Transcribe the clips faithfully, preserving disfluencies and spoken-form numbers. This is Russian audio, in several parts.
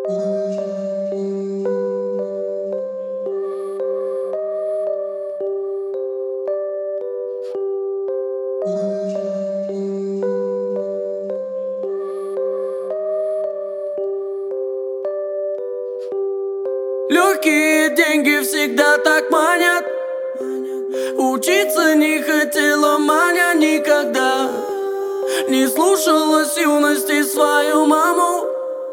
Легкие деньги всегда так манят. Учиться не хотела Маня никогда. Не слушалась юности свою маму.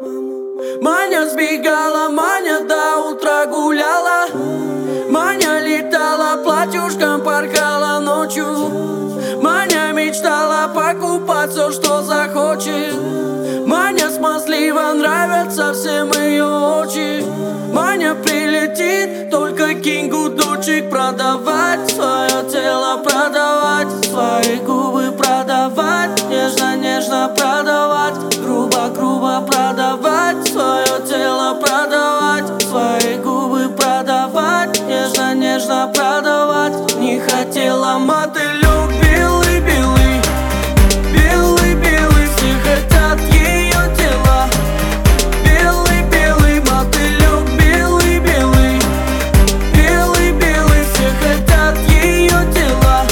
Маня сбегала, Маня до утра гуляла. Маня летала платьюшком, порхала ночью. Маня мечтала покупать все, что захочет. Маня смазлива, нравятся всем ее очи. Маня прилетит, только кинь гудочек. Продавать свое тело, продавать свои губы, продавать нежно-нежно, продавать грубо-грубо, продавать свое тело, продавать свои губы, продавать нежно-нежно, продавать. Не хотела мотылек белый-белый, белый-белый, все хотят ее тела. Белый-белый мотылек, белый-белый, белый-белый, все хотят ее тела.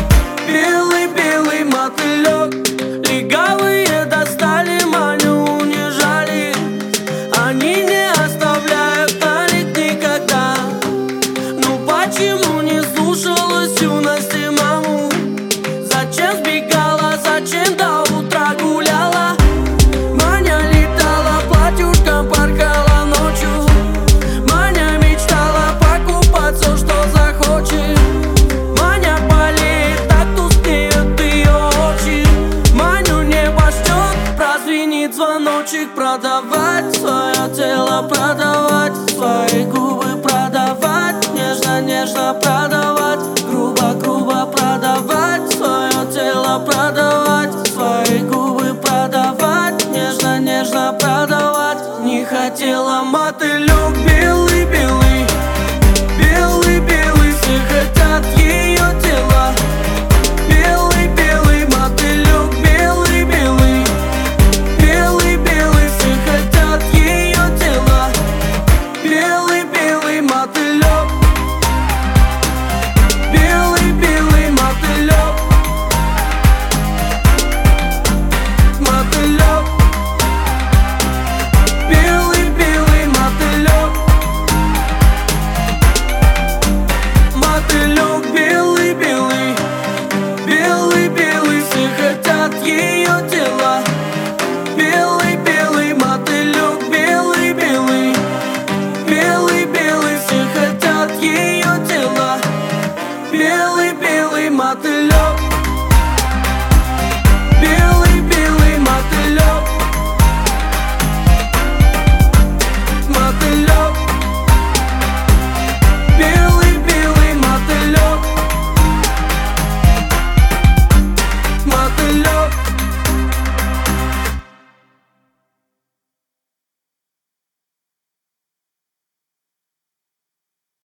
Белый-белый мотылек. Легавые достали Маню, унижали. Они не оставляют налик никогда. Ну почему не слушалась юности маму? Зачем сбегала, зачем до утра гуляла? Маня летала платьюшком, порхала ночью. Маня мечтала покупать все, что захочет. Маня болеет, так тускнеют ее очи. Маню небо ждет, прозвенит звоночек. Продавать свое тело, продавать свои губы, продавать нежно-нежно, продавать грубо-грубо, продавать свое тело, продавать свои губы, продавать нежно-нежно, продавать. Не хотела мотылек